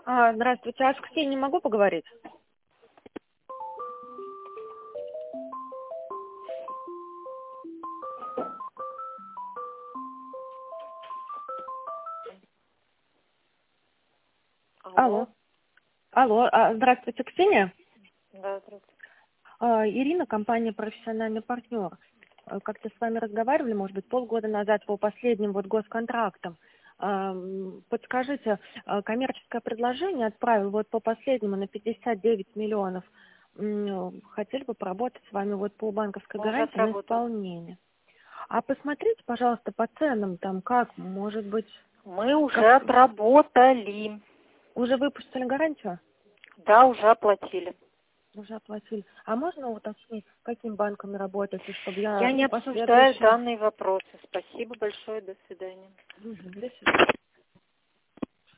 Здравствуйте, а с Ксенией могу поговорить? Алло. Алло, здравствуйте, Ксения. Да, здравствуйте. Ирина, компания «Профессиональный партнер». Как-то с вами разговаривали, может быть, полгода назад по последним госконтрактам. Подскажите, коммерческое предложение отправил по последнему на 59 миллионов. Хотели бы поработать с вами по банковской Мы уже гарантии на отработали. исполнение. А посмотрите, пожалуйста, по ценам там как, может быть, Мы уже как отработали. уже выпустили гарантию? Да, уже оплатили. Уже оплатили. А можно уточнить, с каким банком работаете, чтобы я Я не обсуждаю последующие... данные вопросы. Спасибо большое. До свидания. До свидания.